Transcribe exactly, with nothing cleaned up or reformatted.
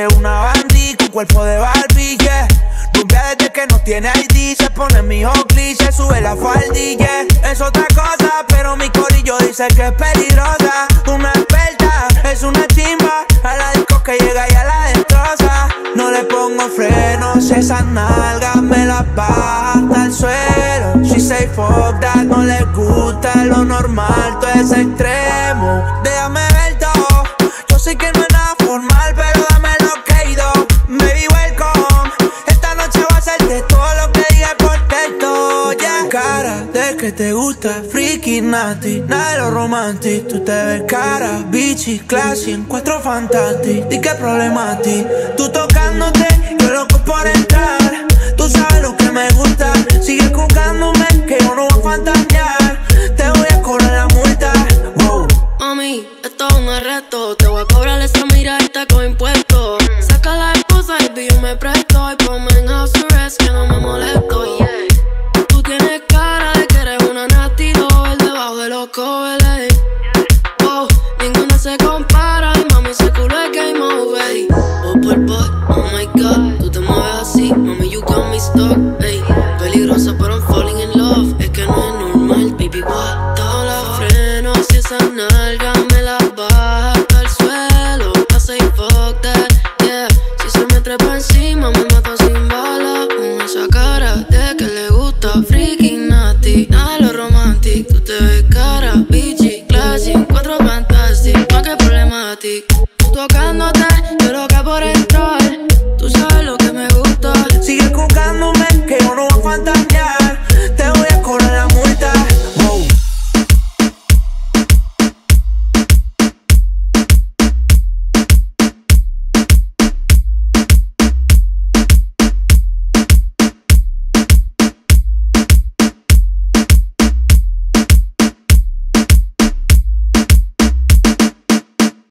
es una bandí con cuerpo de Barbie, yeah. Rubia desde que no tiene I D, se pone mi Oakley, se sube la faldilla. Es otra cosa, pero mi corillo dice que es peligrosa. Una experta, es una chimba, a la disco que llega y a la destroza. No le pongo frenos, esas nalgas me las baja hasta el suelo. She say fuck that, no le gusta lo normal, todo es extremo. Déjame ver todo, yo sé que no es nada formal, pero dame lo que he ido. Baby, welcome, esta noche va a ser de todo lo que diga por texto, yeah. Cara de que te gusta, freaky, nasty, nada de lo romantic. Tú te ves cara, bitchy, classy, en cuatro fantastic. Di que problema a ti, tú tocándote, yo loco por entrar. Tú sabes lo que me gusta, sigue jugándome que yo no voy a fantasear. Te voy a cobrar la multa, wow. Mami, esto es un arresto, te voy a cobrar esa mirada con impuestos. Saca la esposa y yo me presto. Y ponme en house arrest que no me molesto, yeah. Tú tienes cara de que eres una nasty doll debajo de los covers, wow, ninguna se compara. Y mami, ese culo es game over. Oh, por, por, oh my god.